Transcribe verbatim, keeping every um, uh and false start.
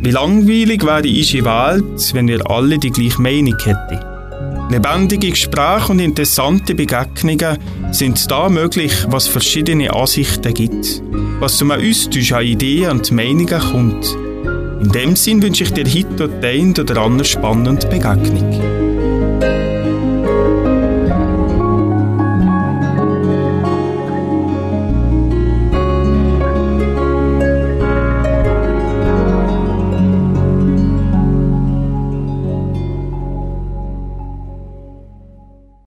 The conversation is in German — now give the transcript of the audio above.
Wie langweilig wäre unsere Welt, wenn wir alle die gleiche Meinung hätten. Lebendige Gespräche und interessante Begegnungen sind da möglich, was verschiedene Ansichten gibt, was zum Austausch an Ideen und Meinungen kommt. In dem Sinn wünsche ich dir heute die eine oder andere spannende Begegnung.